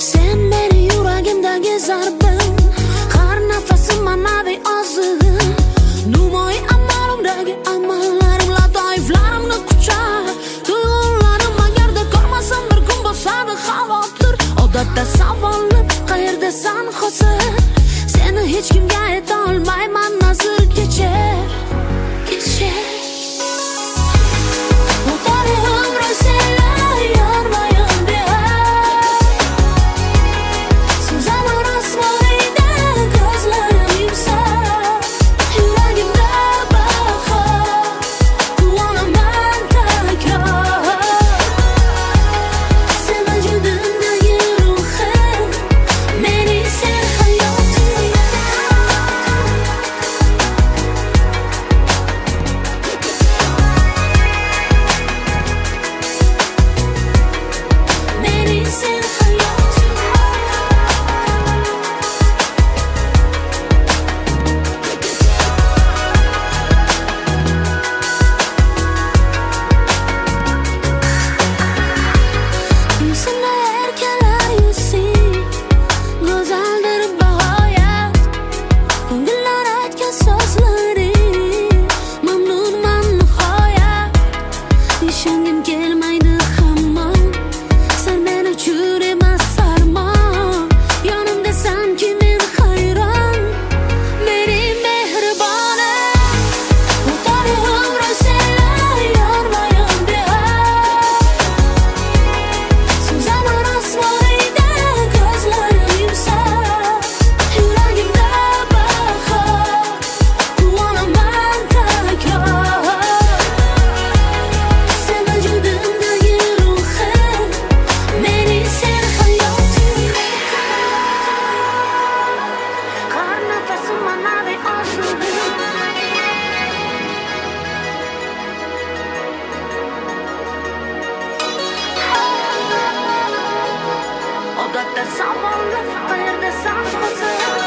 Sen meni yuragimdagi zarbim, har nafasim manaviy ozig'im. Numoy amalimdagi amallarim, latoiflarimni quchar tuyg'ularim. Agarda ko'rmasam bir kun bosadi xavotir. Odatda savolim, qayerdasan hozir? Seni hech kimga ayta olmayman nazr. Kechir, kechir. Odatda savolim, qayerdasan hozir?